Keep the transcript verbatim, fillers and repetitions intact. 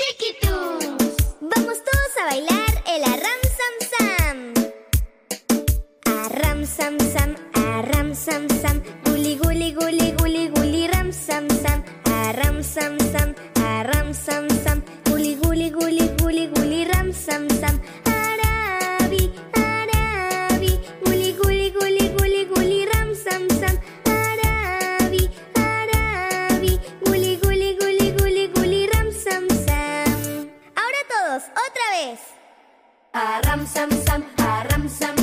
Chiquitús. Vamos todos a bailar el arram sam sam. Arram sam sam, arram sam sam. Guli guli guli guli guli ram sam sam. Arram sam sam, arram sam sam. Guli guli guli guli guli ram sam sam. Arabi, arabi. Guli guli guli guli guli ram sam sam. Arabi, arabi. Guli guli guli guli guli ram sam sam. Ahora todos, otra vez. Arram sam sam, arram sam